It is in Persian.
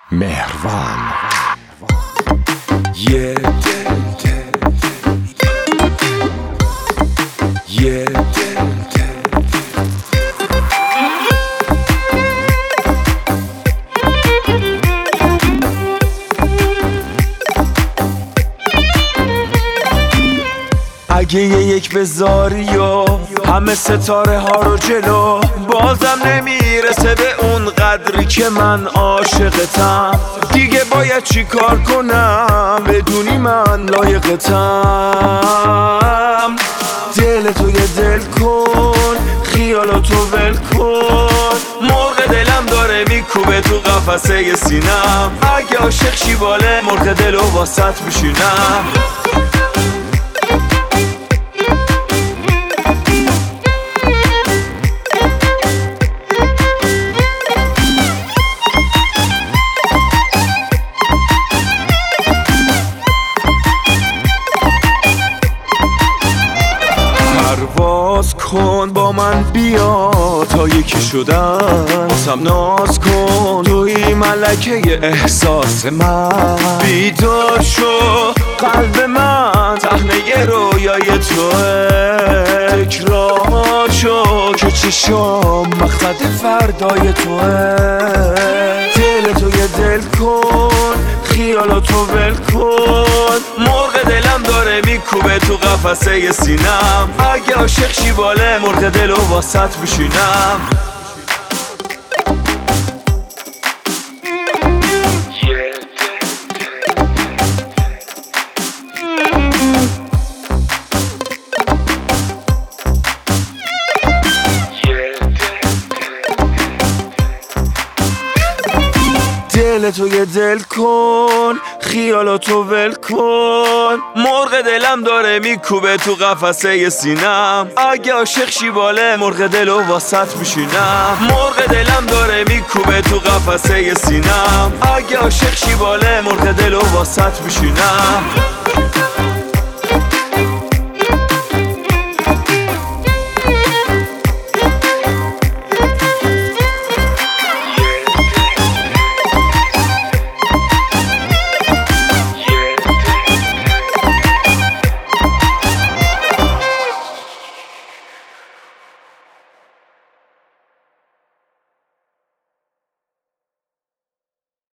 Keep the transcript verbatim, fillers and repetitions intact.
مهروان. یه دل دل یه دل اگه یه یک بذاری و همه ستاره ها رو جلو، بازم نمیرسه به اون قدری که من عاشقتم. دیگه باید چی کار کنم بدونی من لایقتم. دل تو یه دل کن، خیالاتو ول کن. مرغ دلم داره میکوبه تو قفسه سینم. اگه عاشق شی باله مرغ دلو واسط میشینم. پرواز کن با من بیا تا یکی شدن، واسم ناز کن توی ملکه احساس من. بیدار شو قلب من صحنه رویای توه. تکرار شو که چشام مقصد فردای توه. دل تو یه دل کن، خیالاتو ول کن. مرغ دلم داره میکوبه تو قفسه سینم. اگه عاشق شی باله مرغ دلو واسط میشینم. دل تو یه دل کن، خیالاتو ول کن. مرغ دلم داره میکوبه تو قفسه سینم. اگه عاشق شی باله مرغ دلو واسط میشینم. مرغ دلم داره میکوبه تو قفسه سینم. اگه عاشق شی باله مرغ دلو واسط میشینم.